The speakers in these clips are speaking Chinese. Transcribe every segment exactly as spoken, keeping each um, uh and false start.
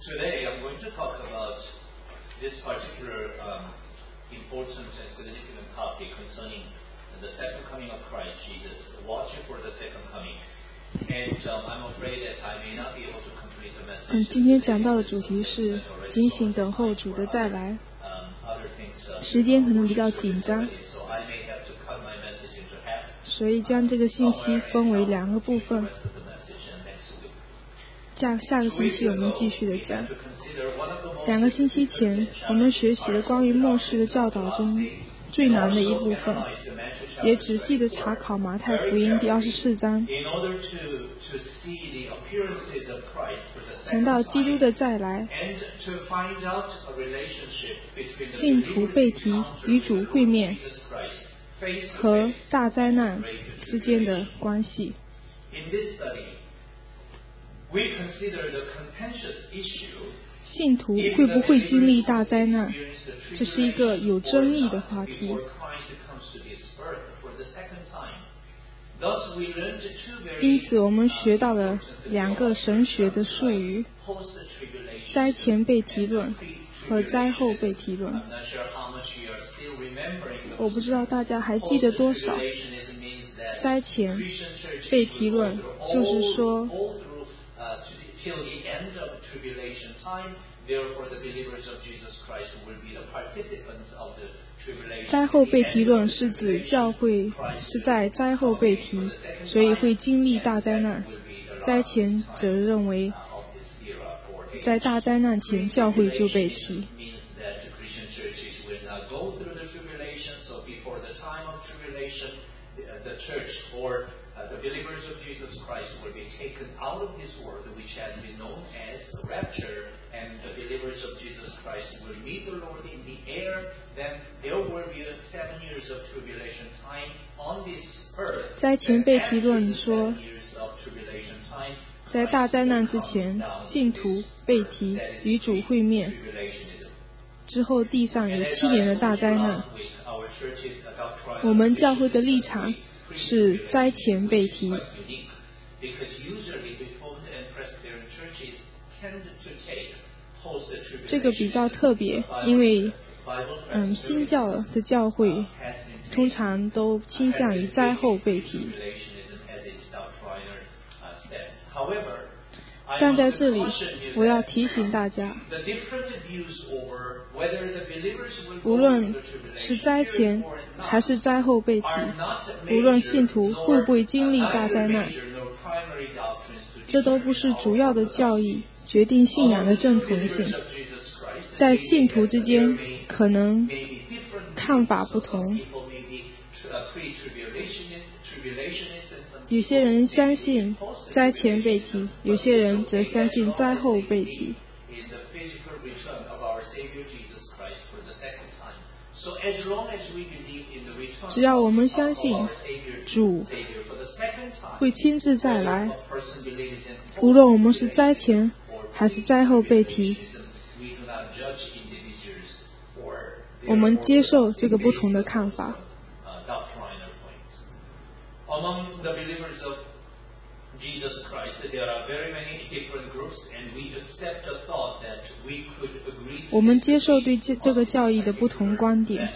Today I'm going to talk about this particular um, important and significant topic concerning the second coming of Christ Jesus, watching for the second coming. And um, I'm afraid that I may not be able to complete the message. 嗯，今天讲到的主题是警醒等候主的再来。时间可能比较紧张，所以将这个信息分为两个部分。下下个星期我们继续的讲。两个星期前，我们学习了关于末世的教导中最难的一部分，也仔细的查考马太福音第二十四章，谈到基督的再来，信徒被提与主会面和大灾难之间的关系。信徒会不会经历大灾难？这是一个有争议的话题。因此我们学到了两个神学的术语：灾前被提论和灾后被提论。我不知道大家还记得多少。灾前被提论就是说till the end of tribulation time, therefore the believers of Jesus Christ will be the participants of the tribulation. 灾后被提论是指教会是在灾后被提，所以会经历大灾难。灾前则认为，在大灾难前教会就被提。The church or uh, the believers of Jesus Christ will be taken out of this world, which has been known as rapture, and the believers of Jesus Christ will meet the Lord in the air. Then there will be a seven years of tribulation time on this earth. 灾前被提论说，在大灾难之前，信徒被提与主会面，之后地上有七年的大灾难。我们教会的立场是灾前被提。这个比较特别，因为嗯，新教的教会通常都倾向于灾后被提。但在这里，我要提醒大家，无论是灾前还是灾后被提，无论信徒会不会经历大灾难，这都不是主要的教义决定信仰的正统性。在信徒之间可能看法不同，有些人相信灾前被提，有些人则相信灾后被提。只要我们相信主会亲自再来，无论我们是灾前还是灾后被提，我们接受这个不同的看法。Among the believers of Jesus Christ, there are very many different groups, and we accept the thought that we could agree. 我们接受对这这个教义的不同观点。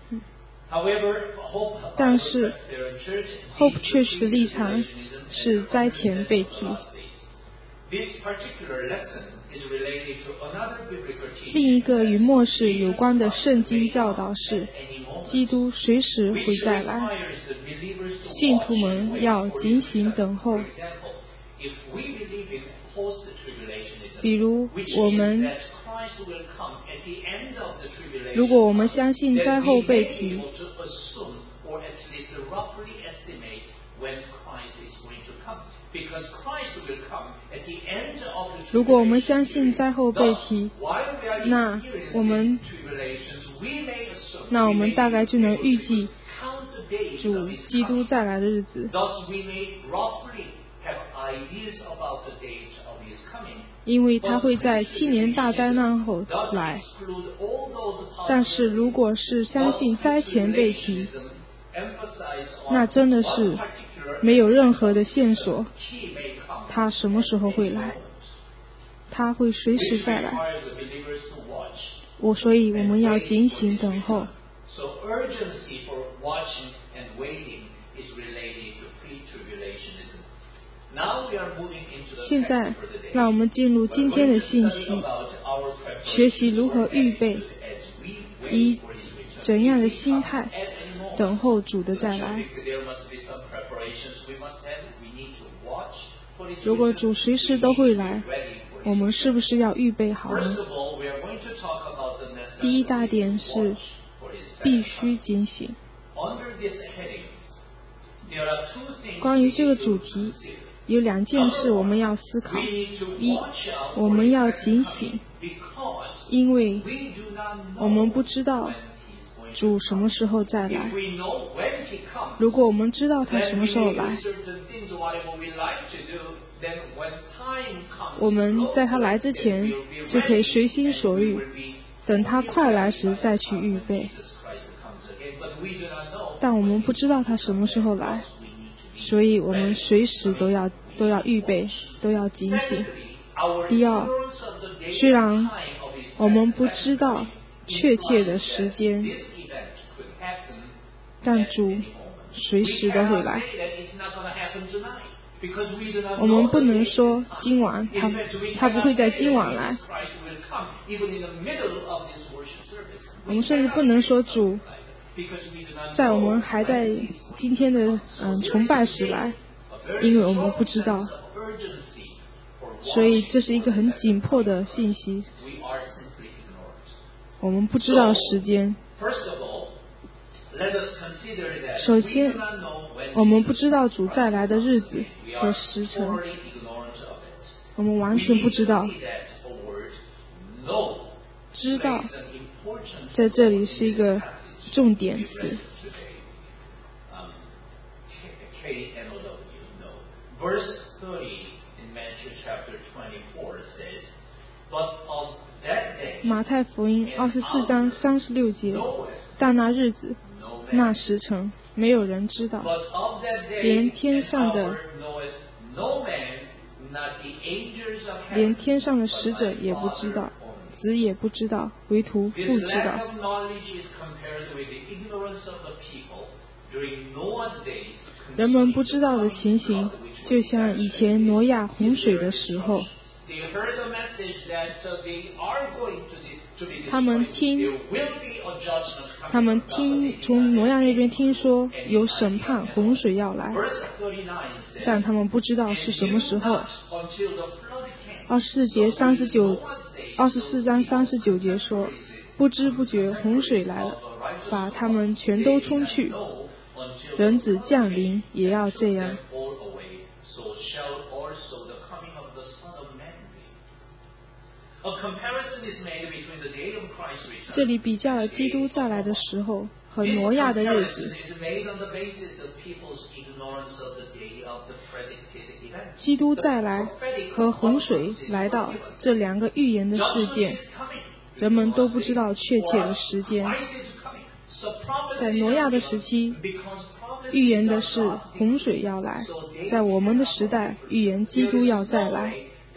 但是 Hope Church 的立场是灾前被提。另一个与末世有关的圣经教导是，基督随时会再来，信徒们要警醒等候。比如我们如果我们相信灾后被提，如果我们相信灾后被提，那我们那我们大概就能预计主基督再来的日子。因为他会在七年大灾难后来。但是如果是相信灾前被提，那真的是没有任何的线索他什么时候会来。 他会随时再来。我所以我们要警醒等候。现在让我们进入今天的信息，学习如何预备，以怎样的心态等候主的再来。如果主随时都会来，我们是不是要预备好呢？第一大点是必须警醒。关于这个主题，有两件事我们要思考。一，我们要警醒，因为我们不知道主什么时候再来。如果我们知道他什么时候来，我们在他来之前就可以随心所欲，等他快来时再去预备。但我们不知道他什么时候来，所以我们随时都要都要预备，都要警醒。第二，虽然我们不知道确切的时间，但主随时都会来。我们不能说今晚他他不会在今晚来，我们甚至不能说主在我们还在今天的嗯崇拜时来，因为我们不知道，所以这是一个很紧迫的信息。我们不知道时间。首先，我们不知道主再来的日子和时辰，我们完全不知道。知道在这里是一个重点词。马太福音二十四章三十六节，但那日子那时辰没有人知道，连天上的连天上的使者也不知道，子也不知道，唯独父知道。人们不知道的情形，就像以前挪亚洪水的时候，他们听他们听从挪亚那边听说有审判洪水要来，但他们不知道是什么时候。二十四节三十九二十四章三十九节说，不知不觉洪水来了，把他们全都冲去，人子降临也要这样。这里比较了基督再来的时候和挪亚的日子。基督再来和洪水来到这两个预言的事件，人们都不知道确切的时间。在挪亚的时期，预言的是洪水要来；在我们的时代，预言基督要再来。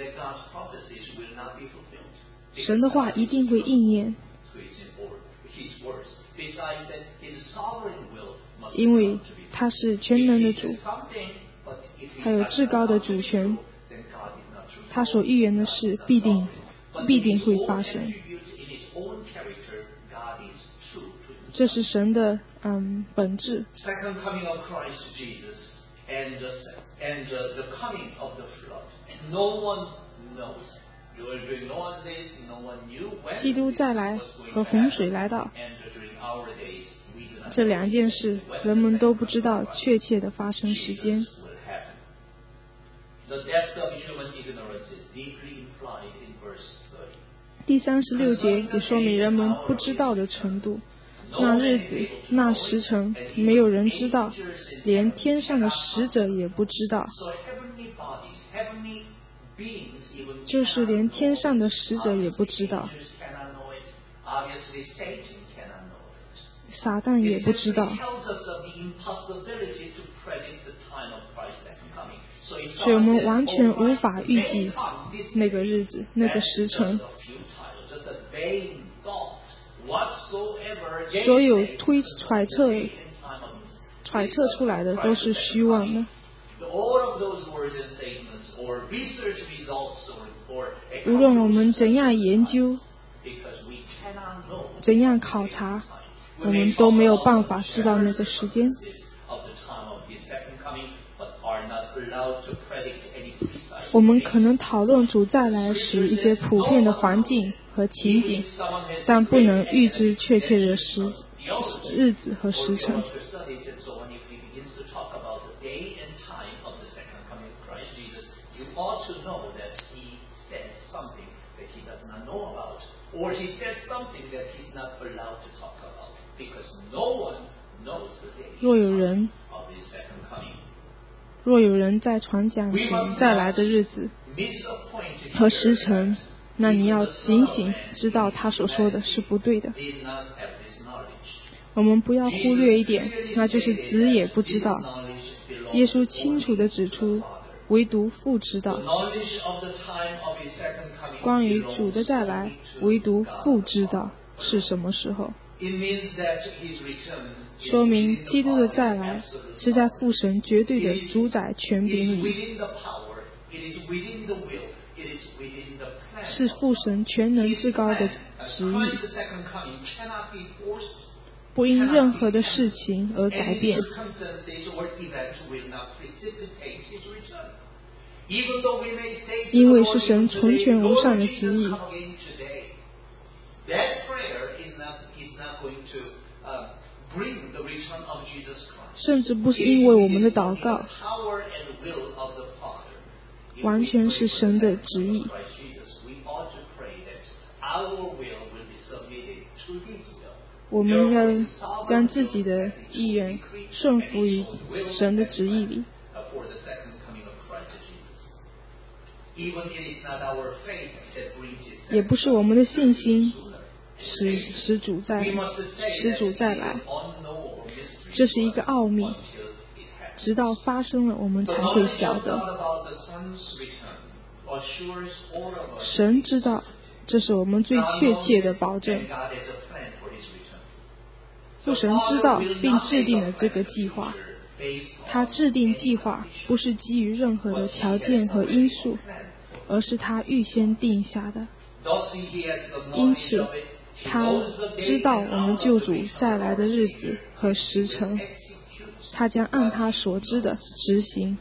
神的话一定会应验，因为他是全能的主，还有至高的主权，他所预言的事必定必定会发生。这是神的嗯本质。基督再来和洪水来到这两件事，人们都不知道确切的发生时间。第三十六节也说明人们不知道的程度。那日子那时辰没有人知道，连天上的使者也不知道，就是连天上的使者也不知道。 撒旦也不知道。所以我们完全无法预计那个日子、那个时辰。所有推揣测、揣测出来的都是虚妄的。无论我们怎样研究、怎样考察，我们都没有办法知道那个时间。我们可能讨论主再来时一些普遍的环境和情景，但不能预知确切的时日子和时辰。若有人若有人在传讲主再来的日子和时辰，那你要警醒，知道他所说的是不对的。我们不要忽略一点，那就是子也不知道。耶稣清楚地指出，唯独父知道。关于主的再来，唯独父知道是什么时候。说明基督的再来是在父神绝对的主宰权柄里，是父神全能至高的旨意，不因任何的事情而改变。因为是神纯全无上的旨意。甚至不是因为我们的祷告，完全是神的旨意。我们要将自己的意愿顺服于神的旨意里。也不是我们的信心使使主再使主再来，这是一个奥秘，直到发生了我们才会晓得。神知道，这是我们最确切的保证。父神知道并制定了这个计划，他制定计划不是基于任何的条件和因素，而是他预先定下的。因此他知道我们救主再来的日子和时辰，他将按他所知的执行。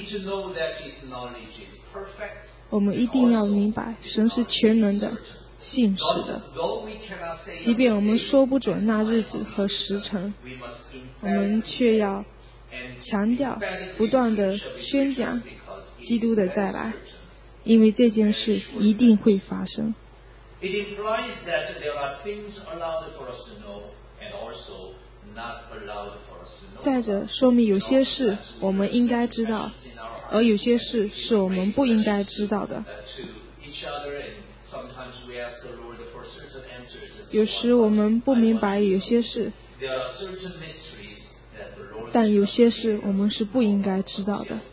我们一定要明白，神是全能的、信实的。即便我们说不准那日子和时辰，我们却要强调、不断地宣讲基督的再来，因为这件事一定会发生。再者，说明有些事我们应该知道，而有些事是我们不应该知道的。有时我们不明白有些事，但有些事我们是不应该知道的。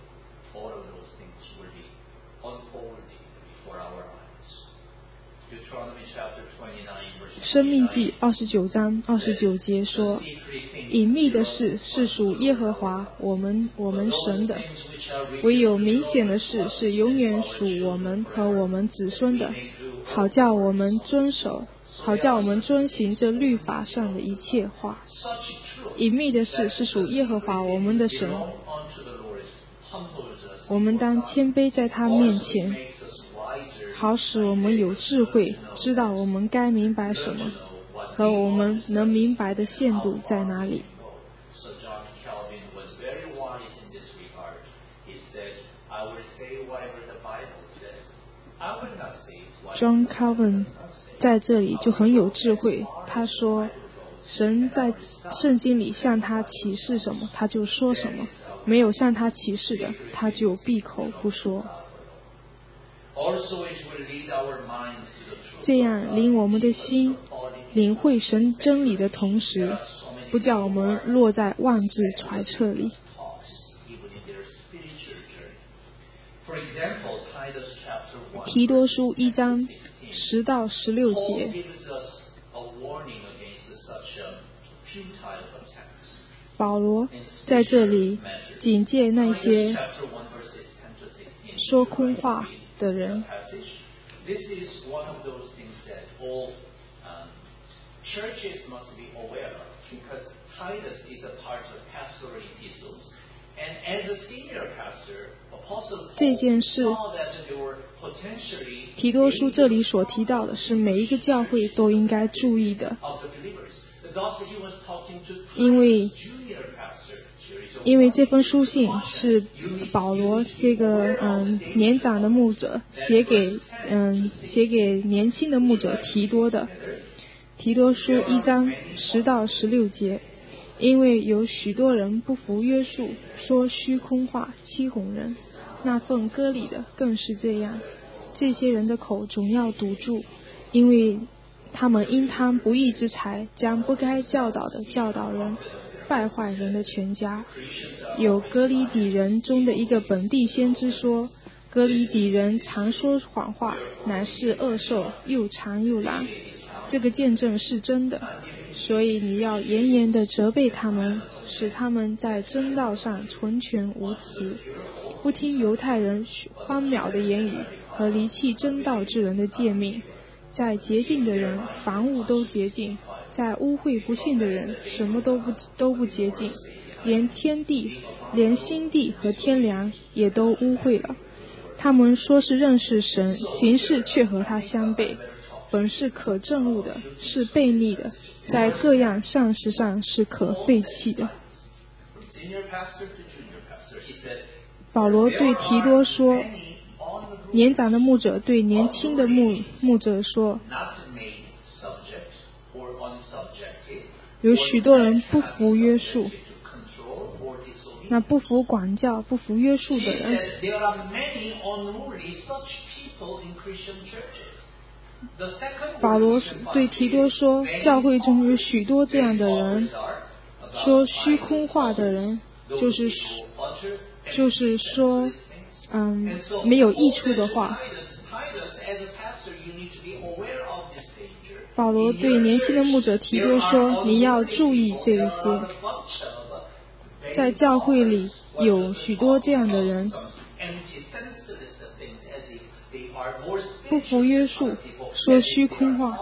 申命记二十九章二十九节说，隐秘的事是属耶和华我们我们神的，唯有明显的事是永远属我们和我们子孙的，好叫我们遵守，好叫我们遵行这律法上的一切话。隐秘的事是属耶和华我们的神，我们当谦卑在他面前，好使我们有智慧，知道我们该明白什么，和我们能明白的限度在哪里。John Calvin 在这里就很有智慧，他说神在圣经里向他启示什么他就说什么，没有向他启示的他就闭口不说。这样领我们的心领会神真理的同时，不叫我们落在妄自揣测里。提多书一章十到十六节，保罗在这里警戒那些说空话的人。 Churches must be aware of, because Titus is a part of pastoral epistles, and as a senior pastor, Apostle Paul saw that there were potentially 提多书这里所提到的是每一个教会都应该注意的，因为因为这封书信是保罗这个嗯年长的牧者写给嗯写给年轻的牧者提多的。提多书一章十到十六节，因为有许多人不服约束，说虚空话，欺哄人，那奉割礼的更是这样。这些人的口总要堵住，因为他们因贪不义之财，将不该教导的教导人，败坏人的全家。有哥里底人中的一个本地先知说，哥里底人常说谎话，乃是恶兽，又长又懒。这个见证是真的，所以你要严严地责备他们，使他们在真道上纯全无疵，不听犹太人荒谬的言语和离弃真道之人的诫命。在洁净的人，凡物都洁净；在污秽不信的人，什么都不都不洁净，连天地、连心地和天良也都污秽了。他们说是认识神，行事却和他相悖。本是可憎恶的，是悖逆的，在各样善事上是可废弃的。保罗对提多说，年长的牧者对年轻的牧牧者说，有许多人不服约束，那不服管教、不服约束的人。保罗对提多说，教会中有许多这样的人，说虚空话的人，就是就是说，嗯，没有益处的话。保罗对年轻的牧者提多说，你要注意这一些，在教会里有许多这样的人，不服约束，说虚空话。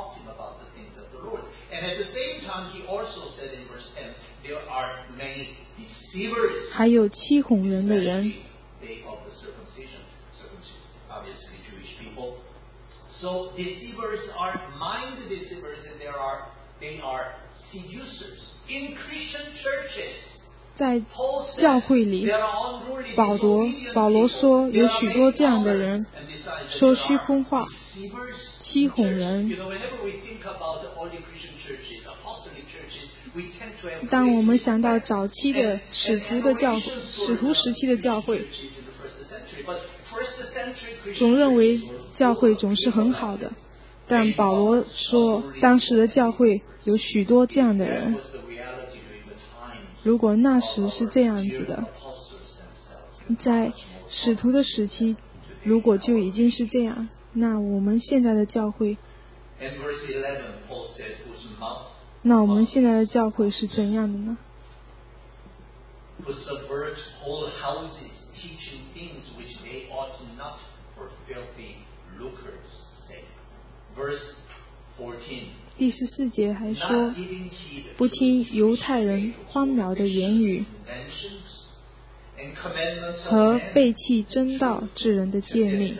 还有欺哄人的人。 So deceivers are mind deceivers, and there are they are seducers in Christian churches. 在教会里，保罗保罗说有许多这样的人，说虚空话，欺哄人。当我们想到早期的使徒的教会，使徒时期的教会，总认为教会总是很好的，但保罗说当时的教会有许多这样的人。如果那时是这样子的，在使徒的时期如果就已经是这样，那我们现在的教会，那我们现在的教会是怎样的呢？第十四节还说，不听犹太人荒谬的言语和背弃真道之人的诫命。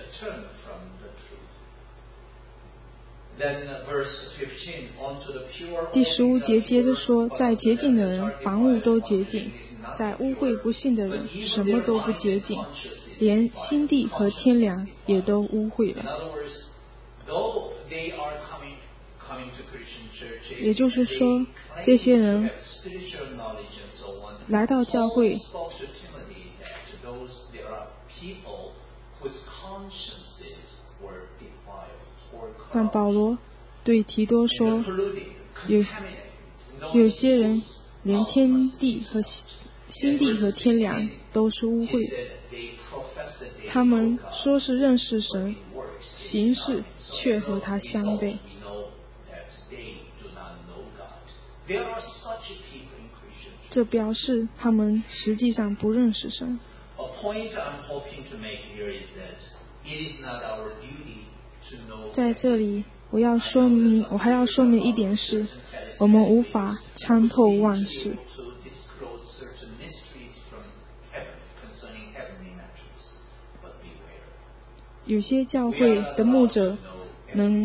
第十五节接着说，在洁净的人，凡物都洁净；在污秽不信的人，什么都不洁净，连心地和天良也都污秽了。也就是说，这些人来到教会，但保罗对提多说， 有有些人连天地和心地和天良都是污秽的，他们说是认识神，行事却和他相悖。这表示他们实际上不认识神。在这里我要说明我还要说明一点是，我们无法参透万事。有些教会的牧者能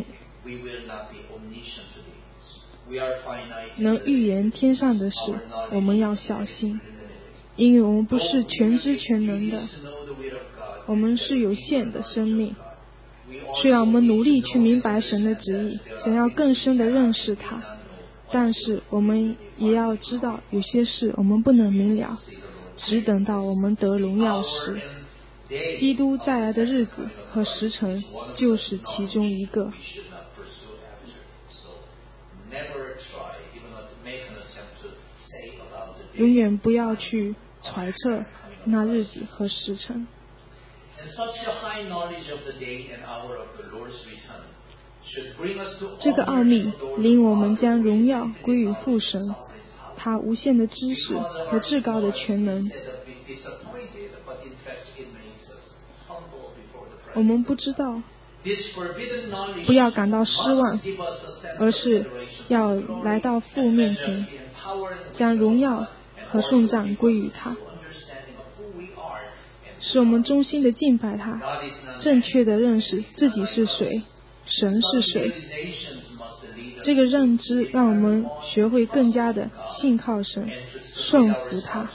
能预言天上的事，我们要小心，因为我们不是全知全能的，我们是有限的生命。虽然我们努力去明白神的旨意，想要更深的认识他，但是我们也要知道有些事我们不能明了，只等到我们得荣耀时，基督再来的日子和时辰就是其中一个。永远不要去揣测那日子和时辰。这个奥秘令我们将荣耀归于父神，他无限的知识和至高的全能。我们不知道，不要感到失望，而是要来到父面前，将荣耀和颂赞归于他，使我们衷心的敬拜他，正确的认识自己是谁，神是谁。这个认知让我们学会更加的信靠神，顺服他。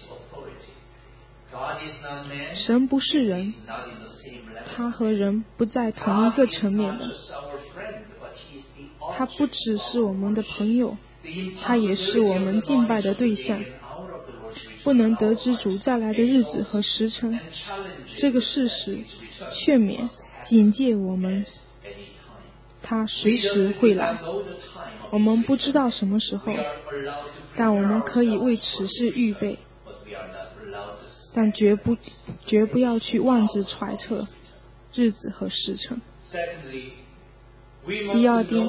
神不是人，他和人不在同一个层面的。他不只是我们的朋友，他也是我们敬拜的对象。不能得知主再来的日子和时辰，这个事实劝勉警戒我们，他随时会来。我们不知道什么时候，但我们可以为此事预备，但绝不绝不要去妄自揣测日子和时辰。第二点，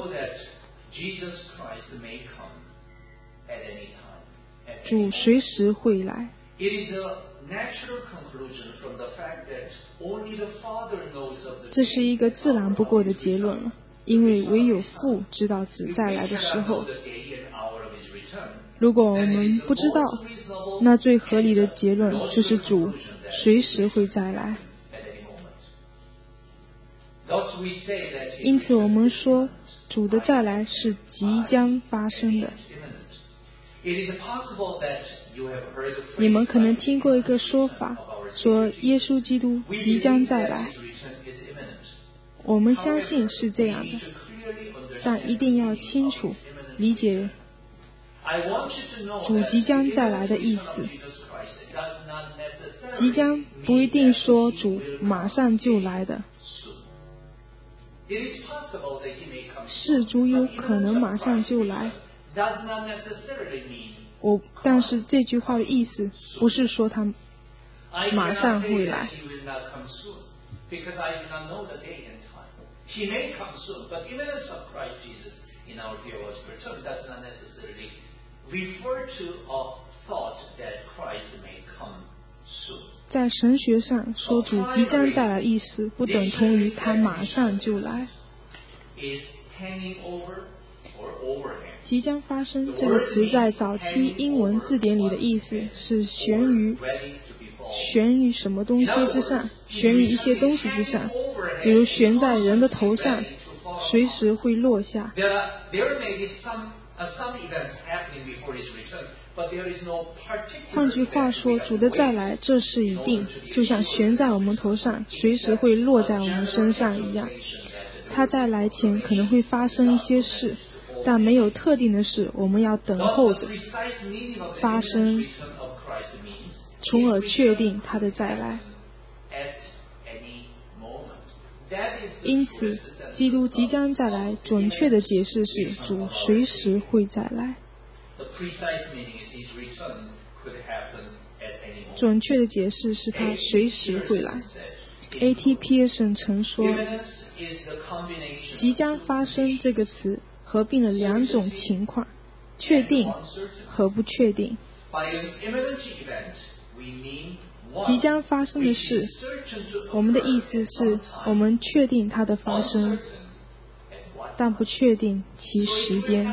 主随时会来。这是一个自然不过的结论了，因为唯有父知道子再来的时候。如果我们不知道，那最合理的结论就是主随时会再来。因此我们说主的再来是即将发生的。你们可能听过一个说法，说耶稣基督即将再来。我们相信是这样的，但一定要清楚理解主即将再来的意思。即将不一定说主马上就来的，是主有可能马上就来。我但是这句话的意思不是说他马上会来。在神学上说主即将再来的意思不等同于他马上就来。即将发生这个词在早期英文字典里的意思是悬于悬于什么东西之上，悬于一些东西之上，比如悬在人的头上，随时会落下。换句话说，主的再来这是一定，就像悬在我们头上，随时会落在我们身上一样。他在来前可能会发生一些事，但没有特定的事，我们要等候着发生，从而确定他的再来。 因此，基督即将再来，准确的解释是主随时会再来。准确的解释是他随时会来。A T Pearson 曾说，即将发生这个词合并了两种情况，确定和不确定。即将发生的事，我们的意思是我们确定它的发生，但不确定其时间。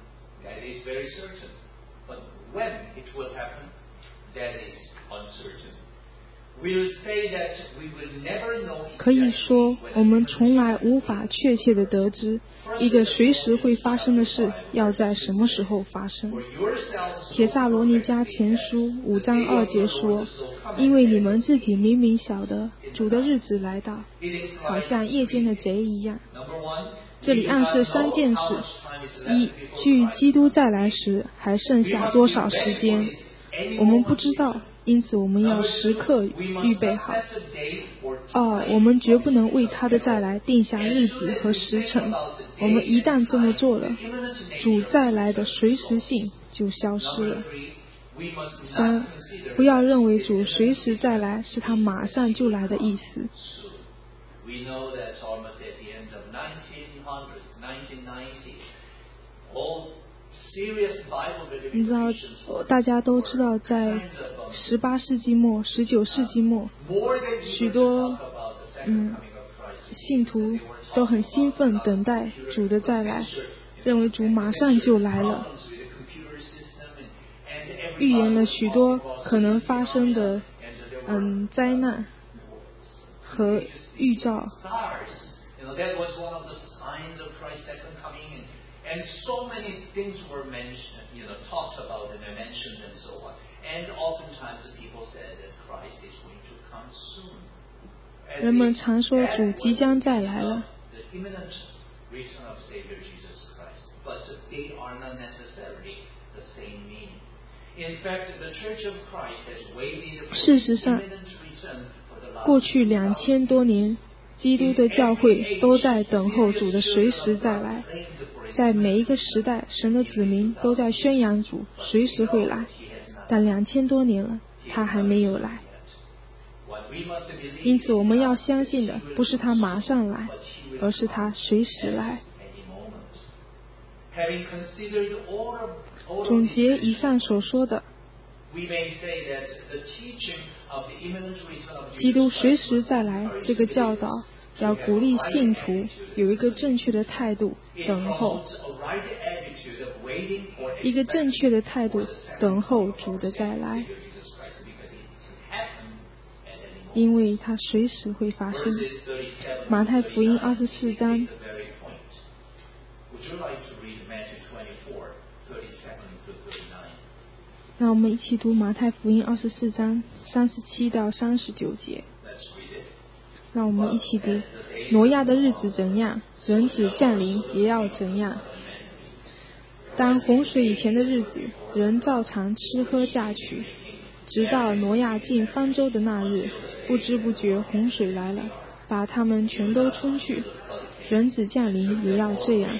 可以说，我们从来无法确切地得知一个随时会发生的事要在什么时候发生。帖撒罗尼迦前书五章二节说，因为你们自己明明晓得主的日子来到，好像夜间的贼一样。这里暗示三件事：一，距基督再来时还剩下多少时间，我们不知道，因此我们要时刻预备好。二，我们绝不能为他的再来定下日子和时辰，我们一旦这么做了，主再来的随时性就消失了。三，不要认为主随时再来是他马上就来的意思。你知道，大家都知道，在十八世纪末、十九世纪末，许多嗯信徒都很兴奋等待主的再来，认为主马上就来了，预言了许多可能发生的嗯灾难和预兆。And so many things were mentioned, you know, talked about and mentioned and so on. And oftentimes people said that Christ is going to come soon. 人们常说主即将再来了。The imminent return of Savior Jesus Christ, but they are not necessarily the same meaning. In fact, the Church of Christ has waited for the imminent return for the last 过去两千多年，基督的教会都在等候主的随时再来。在每一个时代，神的子民都在宣扬主随时会来，但两千多年了，他还没有来。因此，我们要相信的不是他马上来，而是他随时来。总结以上所说的，基督随时再来这个教导要鼓励信徒有一个正确的态度等候，一个正确的态度等候主的再来，因为它随时会发生。马太福音二十四章，让我们一起读马太福音二十四章三十七到三十九节。让我们一起读：挪亚的日子怎样，人子降临也要怎样。当洪水以前的日子，人照常吃喝嫁娶，直到挪亚进方舟的那日，不知不觉洪水来了，把他们全都冲去。人子降临也要这样。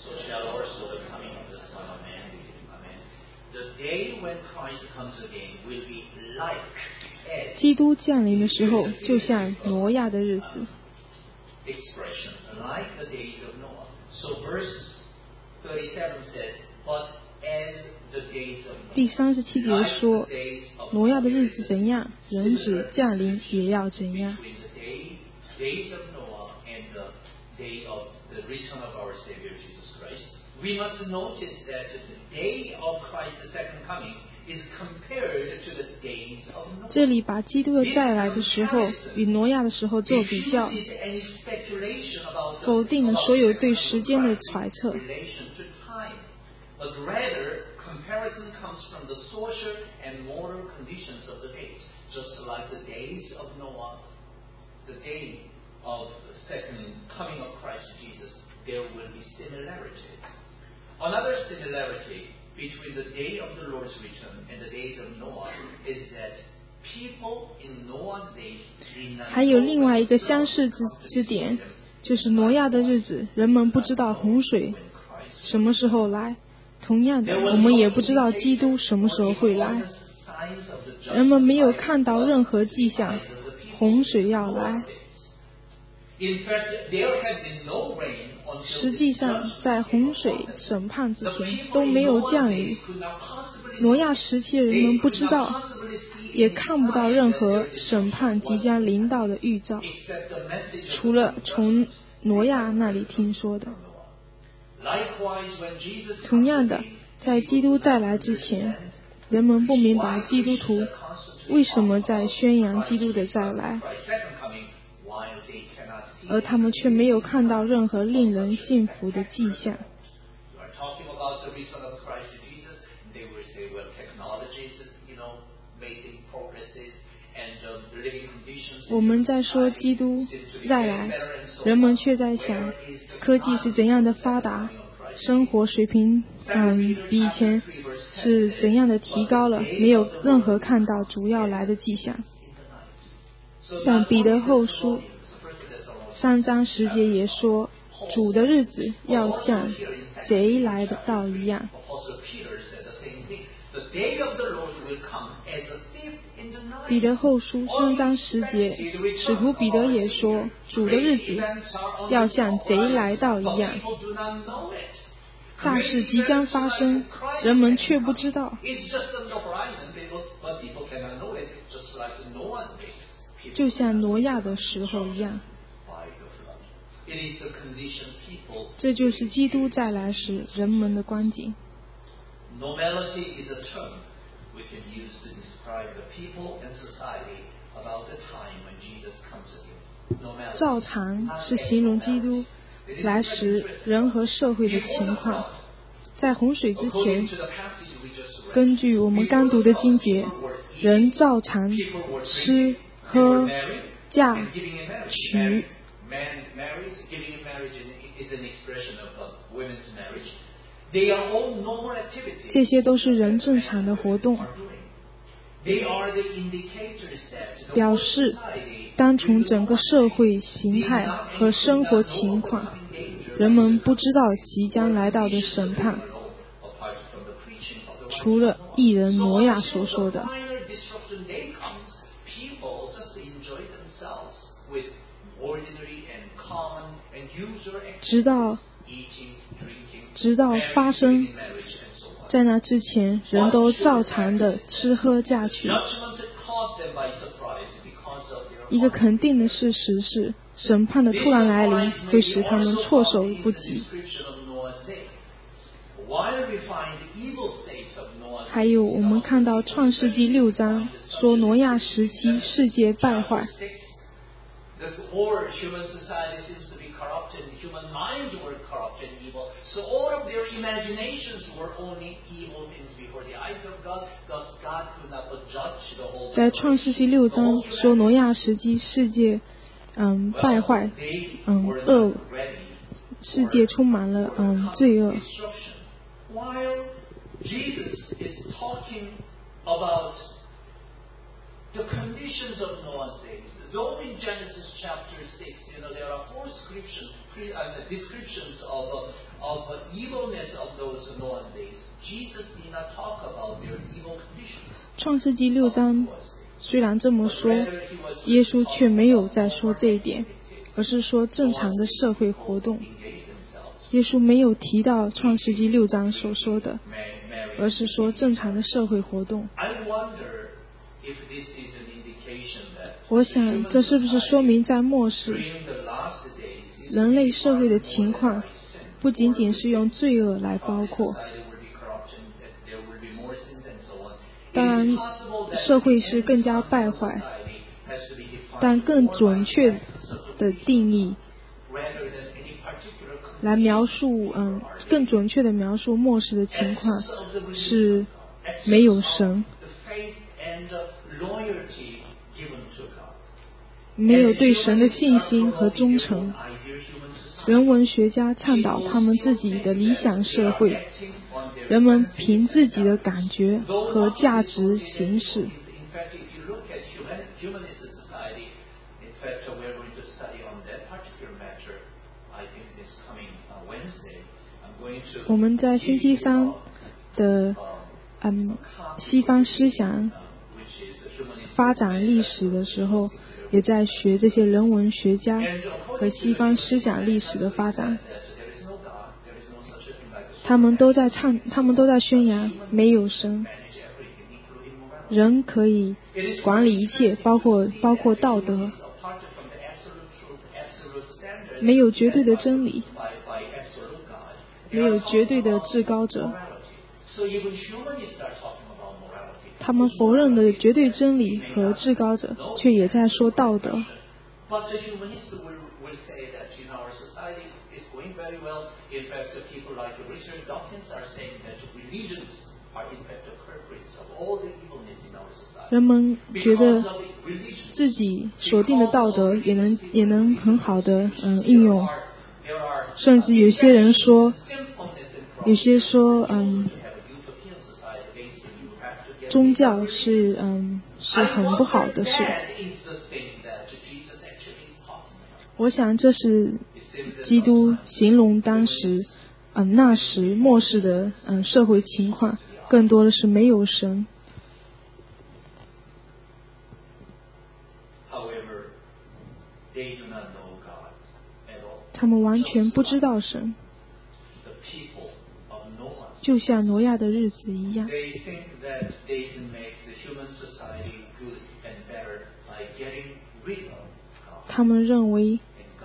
基督降临的时候，就像挪亚的日子。第三十七节说，挪亚的日子怎样，人子降临也要怎样。We must notice that the day of Christ's second coming is compared to the days of Noah. 这里把基督的再来的时候与挪亚的时候做比较，否定了所有对时间的揣测。But rather, comparison comes from the social and moral conditions of the days, just like the days of Noah, the day of the second coming of Christ Jesus. There will be similarities. Another similarity between the day of the Lord's return and the days of Noah is that 还有另外一个相似之之点，就是挪亚的日子，人们不知道洪水什么时候来。同样的，我们也不知道基督什么时候会来。人们没有看到任何迹象，洪水要来。实际上，在洪水审判之前都没有降雨。挪亚时期的人们不知道，也看不到任何审判即将临到的预兆，除了从挪亚那里听说的。同样的，在基督再来之前，人们不明白基督徒为什么在宣扬基督的再来，而他们却没有看到任何令人信服的迹象。我们在说基督再来，人们却在想科技是怎样的发达，生活水平嗯比以前是怎样的提高了，没有任何看到主要来的迹象。但彼得后书三章十节也说，主的日子要像贼来的道一样。彼得后书三章十节，使徒彼得也说，主的日子要像贼来到一样。大事即将发生，人们却不知道，就像挪亚的时候一样。这就是基督再来时人们的光景。We can use to describe the people and society about the time when Jesus comes again. 照常是形容基督来时人和社会的情况。在洪水之前，根据我们刚读的经节，人照常吃喝嫁娶。这些都是人正常的活动，表示单从整个社会形态和生活情况，人们不知道即将来到的审判，除了义人挪亚所说的。直到直到发生，在那之前，人都照常的吃喝嫁娶。一个肯定的事实是，审判的突然来临会使他们措手不及。还有，我们看到创世纪六章说，挪亚时期世界败坏。The whole human society seems to be corrupt and human minds were corrupt and evil. So all of their imaginations were only evil things before the eyes of God. Thus God could not but judge the whole world. 在创世纪六章说挪亚时期世界嗯败坏，嗯恶，世界充满了嗯罪恶。While Jesus is talking about the conditions of Noah's days, though in Genesis chapter six, you know, there are four descriptions, uh, descriptions of, uh, of uh, evilness of those Noah's days, Jesus did not talk about their evil conditions. 创世纪六章虽然这么说，耶稣却没有在说这一点，而是说正常的社会活动。耶稣没有提到创世纪六章所说的，而是说正常的社会活动。我想这是不是说明在末世人类社会的情况不仅仅是用罪恶来包括，当然社会是更加败坏，但更准确的定义来描述嗯，更准确的描述末世的情况是没有神，没有对神的信心和忠诚。人文学家倡导他们自己的理想社会，人们凭自己的感觉和价值行事。 Prince's society. In fact, uh, we're going to study on that particular matter. I think this coming uh, Wednesday, I'm going to. 我们在星期三的嗯西方思想发展历史的时候，也在学这些人文学家和西方思想历史的发展。他们都在唱，他们都在宣扬没有神，人可以管理一切，包括包括道德。没有绝对的真理，没有绝对的至高者。他们否认了绝对真理和至高者，却也在说道德。人们觉得自己所定的道德也能也能很好的嗯应用，甚至有些人说，有些说嗯宗教是嗯是很不好的事。我想这是基督形容当时嗯那时末世的嗯社会情况，更多的是没有神。他们完全不知道神，就像挪亚的日子一样。他们认为，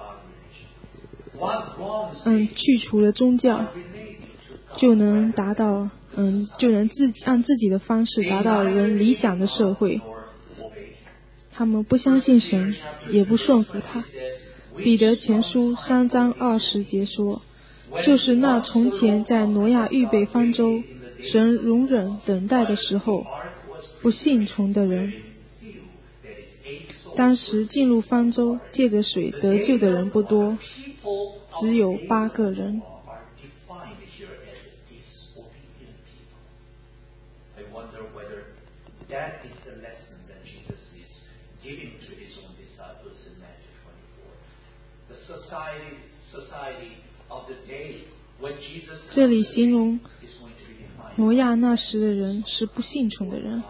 嗯，去除了宗教，就能达到，嗯，就能自己按自己的方式达到人理想的社会。他们不相信神，也不顺服他。彼得前书三章二十节说，就是那从前在挪亚预备方舟，神容忍等待的时候，不信从的人。当时进入方舟借着水得救的人不多，只有八个人。这里形容挪亚那时的人是不信从的人。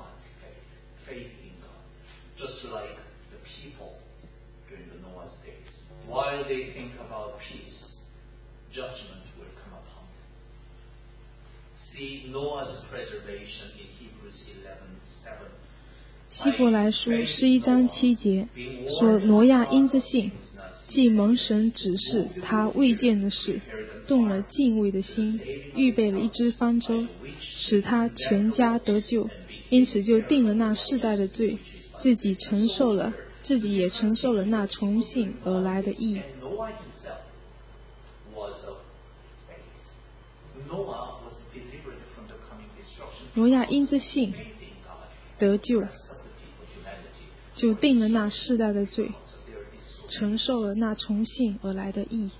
希伯来书十一章七节说，挪亚因着信，既蒙神指示他未见的事，动了敬畏的心，预备了一只方舟，使他全家得救，因此就定了那世代的罪，自己承受了，自己也承受了那从信而来的义。挪亚因着信得救，就定了那世代的罪，承受了那从信而来的义。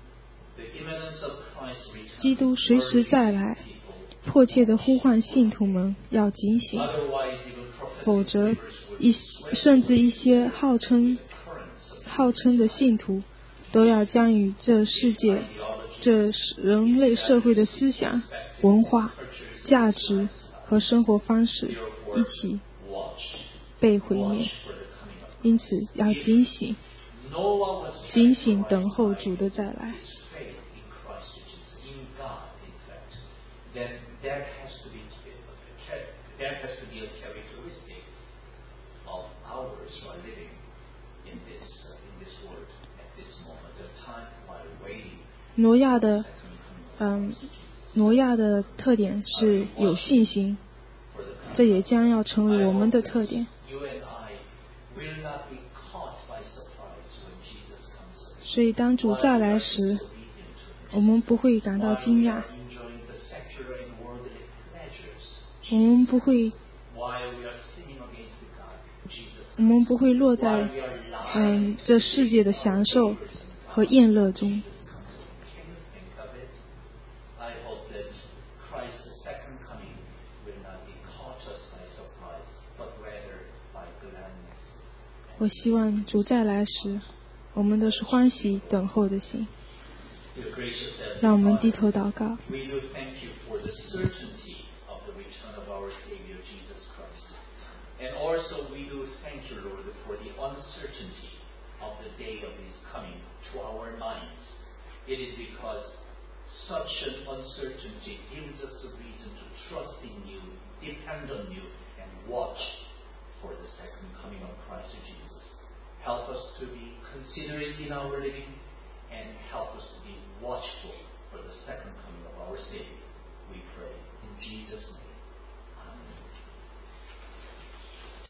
基督随时再来，迫切地呼唤信徒们要警醒，否则一甚至一些号称号称的信徒都要将与这世界这人类社会的思想、文化、价值和生活方式一起被毁灭。因此要警醒，警醒等候主的再来。挪亚的，嗯，挪亚的特点是有信心，这也将要成为我们的特点。所以当主再来时，我们不会感到惊讶，我们不会，我们不会落在嗯这世界的享受和宴乐中。 我希望主再来时，我们都是欢喜等候的心。让我们低头祷告。 We do thank you for the certainty of the return of our Savior Jesus Christ. And also we do thank you, Lord, for the uncertainty of the day of His coming to our minds. It is because such an uncertainty gives us a reason to trust in you, depend on you, and watch for the second coming of Christ Jesus. Help us to be considerate in our living, and help us to be watchful for the second coming of our Savior. We pray in Jesus' name.